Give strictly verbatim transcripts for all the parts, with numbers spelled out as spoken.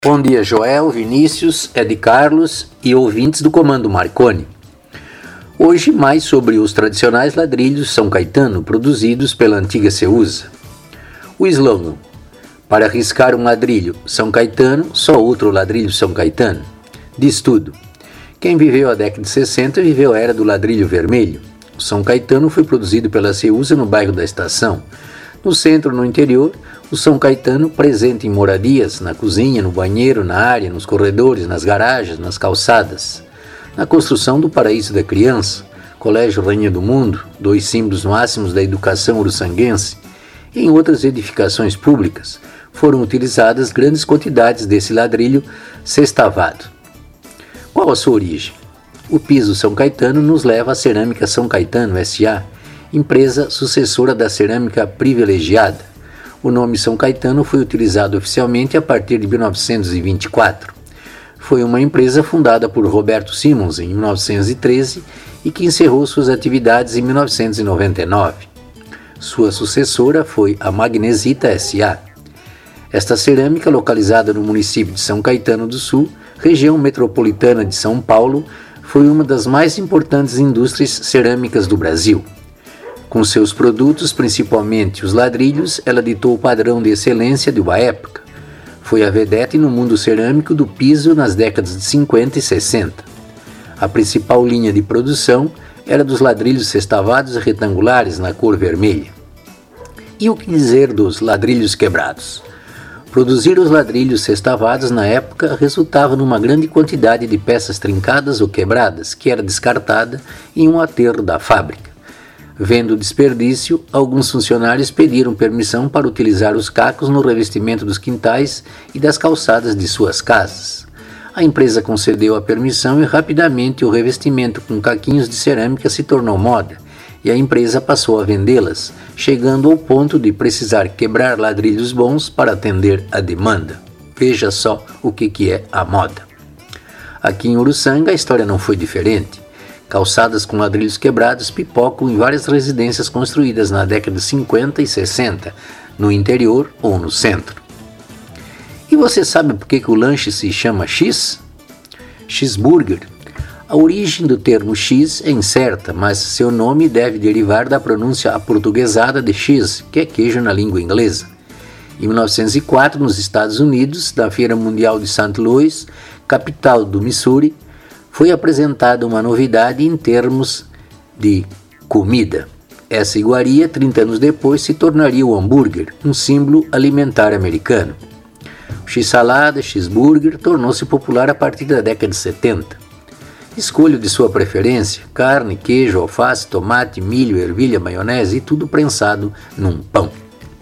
Bom dia, Joel, Vinícius, Ed Carlos e ouvintes do Comando Marconi. Hoje mais sobre os tradicionais ladrilhos São Caetano produzidos pela antiga Ceusa. O slogan: para riscar um ladrilho São Caetano, só outro ladrilho São Caetano, diz tudo. Quem viveu a década de sessenta viveu a era do ladrilho vermelho. O São Caetano foi produzido pela Ceusa no bairro da Estação. No centro, no interior, o São Caetano presente em moradias, na cozinha, no banheiro, na área, nos corredores, nas garagens, nas calçadas. Na construção do Paraíso da Criança, Colégio Rainha do Mundo, dois símbolos máximos da educação uruçanguense, e em outras edificações públicas, foram utilizadas grandes quantidades desse ladrilho sextavado. Qual a sua origem? O piso São Caetano nos leva à Cerâmica São Caetano S A, empresa sucessora da cerâmica privilegiada. O nome São Caetano foi utilizado oficialmente a partir de mil novecentos e vinte e quatro. Foi uma empresa fundada por Roberto Simons em mil novecentos e treze e que encerrou suas atividades em mil novecentos e noventa e nove. Sua sucessora foi a Magnesita S A. Esta cerâmica, localizada no município de São Caetano do Sul, região metropolitana de São Paulo, foi uma das mais importantes indústrias cerâmicas do Brasil. Com seus produtos, principalmente os ladrilhos, ela ditou o padrão de excelência de uma época. Foi a vedete no mundo cerâmico do piso nas décadas de cinquenta e sessenta. A principal linha de produção era dos ladrilhos sextavados retangulares na cor vermelha. E o que dizer dos ladrilhos quebrados? Produzir os ladrilhos sextavados na época resultava numa grande quantidade de peças trincadas ou quebradas, que era descartada em um aterro da fábrica. Vendo o desperdício, alguns funcionários pediram permissão para utilizar os cacos no revestimento dos quintais e das calçadas de suas casas. A empresa concedeu a permissão e rapidamente o revestimento com caquinhos de cerâmica se tornou moda, e a empresa passou a vendê-las, chegando ao ponto de precisar quebrar ladrilhos bons para atender a demanda. Veja só o que, que é a moda. Aqui em Uruçanga a história não foi diferente. Calçadas com ladrilhos quebrados pipocam em várias residências construídas na década de cinquenta e sessenta, no interior ou no centro. E você sabe por que, que o lanche se chama X? Cheeseburger. A origem do termo X é incerta, mas seu nome deve derivar da pronúncia aportuguesada de cheese, que é queijo na língua inglesa. Em mil novecentos e quatro, nos Estados Unidos, na Feira Mundial de Saint Louis, capital do Missouri, foi apresentada uma novidade em termos de comida. Essa iguaria, trinta anos depois, se tornaria o hambúrguer, um símbolo alimentar americano. O X-salada, cheeseburger, tornou-se popular a partir da década de setenta. Escolha de sua preferência: carne, queijo, alface, tomate, milho, ervilha, maionese e tudo prensado num pão.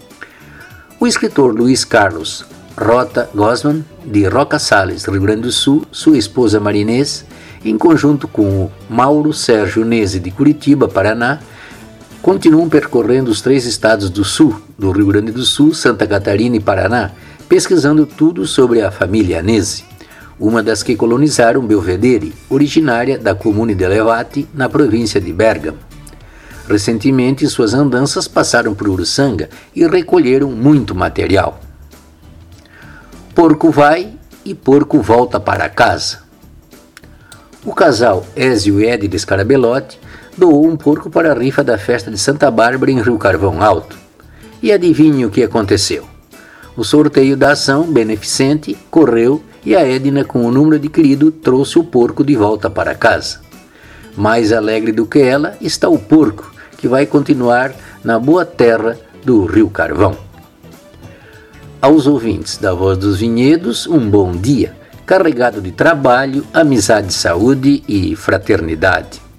O escritor Luiz Carlos Rota Gosman, de Roca Salles, Rio Grande do Sul, sua esposa Marinês, em conjunto com o Mauro Sérgio Nese, de Curitiba, Paraná, continuam percorrendo os três estados do sul, do Rio Grande do Sul, Santa Catarina e Paraná, pesquisando tudo sobre a família Nese, uma das que colonizaram Belvedere, originária da Comune de Levati, na província de Bérgamo. Recentemente, suas andanças passaram por Uruçanga e recolheram muito material. Porco vai e porco volta para casa. O casal Ézio e Ed de Scarabelotti doou um porco para a rifa da festa de Santa Bárbara em Rio Carvão Alto. E adivinhe o que aconteceu? O sorteio da ação beneficente correu e a Edna, com o número adquirido, trouxe o porco de volta para casa. Mais alegre do que ela está o porco, que vai continuar na boa terra do Rio Carvão. Aos ouvintes da Voz dos Vinhedos, um bom dia, carregado de trabalho, amizade, saúde e fraternidade.